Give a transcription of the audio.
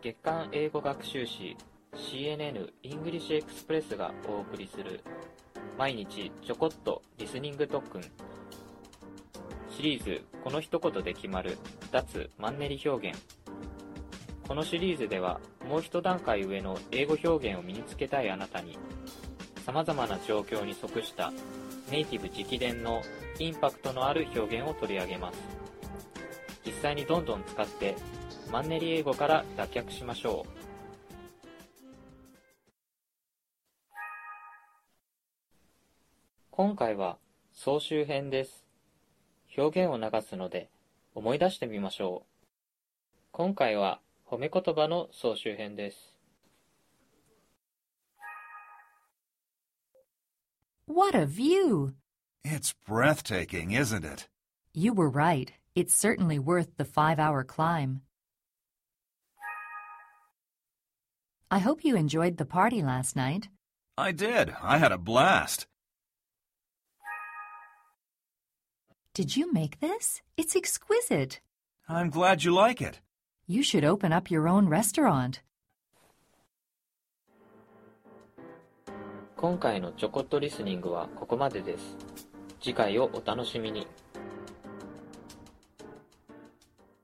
月刊英語学習誌 CNN イングリッシュエクスプレスがお送りする毎日ちょこっとリスニング特訓シリーズこの一言で決まる脱マンネリ表現。このシリーズではもう一段階上の英語表現を身につけたいあなたに様々な状況に即したネイティブ直伝のインパクトのある表現を取り上げます。実際にどんどん使ってマンネリ英語から脱却しましょう。今回は総集編です。表現を流すので思い出してみましょう。今回は褒め言葉の総集編です。 What a view! It's breathtaking, isn't it? You were right. It's certainly worth the 5-hour climb. I hope you enjoyed the party last night. I did. I had a blast. Did you make this? It's exquisite. I'm glad you like it. You should open up your own restaurant. 今回のちょこっとリスニングはここまでです。次回をお楽しみに。